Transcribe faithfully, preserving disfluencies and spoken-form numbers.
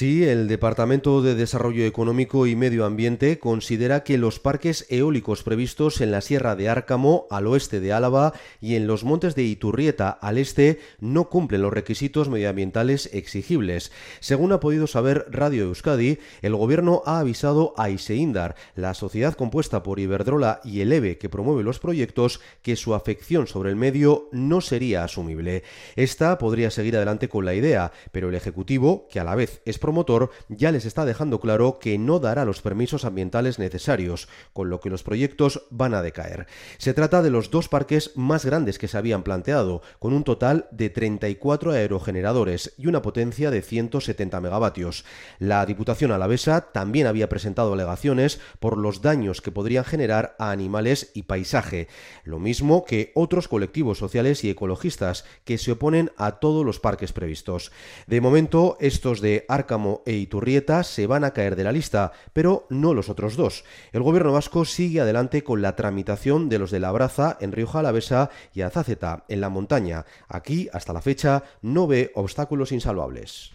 Sí, el Departamento de Desarrollo Económico y Medio Ambiente considera que los parques eólicos previstos en la Sierra de Árcamo, al oeste de Álava, y en los montes de Iturrieta, al este, no cumplen los requisitos medioambientales exigibles. Según ha podido saber Radio Euskadi, el Gobierno ha avisado a Iseindar, la sociedad compuesta por Iberdrola y el EVE que promueve los proyectos, que su afección sobre el medio no sería asumible. Esta podría seguir adelante con la idea, pero el Ejecutivo, que a la vez es promotor, ya les está dejando claro que no dará los permisos ambientales necesarios, con lo que los proyectos van a decaer. Se trata de los dos parques más grandes que se habían planteado, con un total de treinta y cuatro aerogeneradores y una potencia de ciento setenta megavatios. La Diputación alavesa también había presentado alegaciones por los daños que podrían generar a animales y paisaje, lo mismo que otros colectivos sociales y ecologistas que se oponen a todos los parques previstos. De momento, estos de Árcamo e Iturrieta se van a caer de la lista, pero no los otros dos. El Gobierno vasco sigue adelante con la tramitación de los de Labraza en Rioja Alavesa y Azáceta en la montaña. Aquí, hasta la fecha, no ve obstáculos insalvables.